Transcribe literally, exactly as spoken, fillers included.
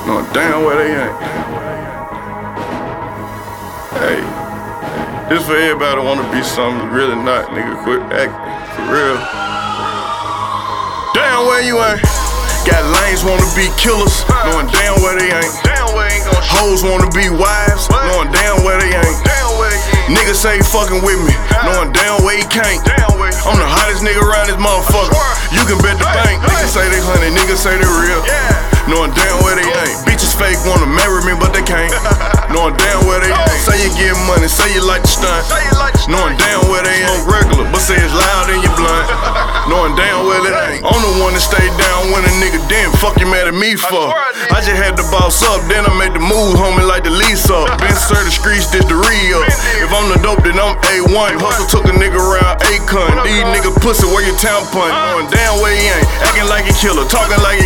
knowing damn well they ain't. Hey, this for everybody wanna be something really not, nigga. Quit acting, for real. Damn well you ain't. Got lanes wanna be killers, knowing damn well they ain't. Hoes wanna be wives, knowing damn well they ain't. Niggas say fucking with me, knowing damn well he can't. I'm the hottest nigga around this motherfucker. You can bet the bank. Niggas say they honey, niggas say they real, knowing damn well they ain't. Bitches fake wanna marry me, but they can't, knowing damn well they ain't. Say you get money, say you like to stunt, knowing damn well they ain't. Regular, but say it's loud in your blunt, knowing damn well it ain't. I'm the one that stay down when a nigga didn't. Fuck you mad at me for? I just had to boss up, then I made the move, homie, like the lease up. Been served the streets, did the re-up. If I'm the dope, then I'm A one. Hustle took a nigga around Akon. These niggas pussy, where your town punt? Knowing damn well he ain't. Acting like a killer, talking like he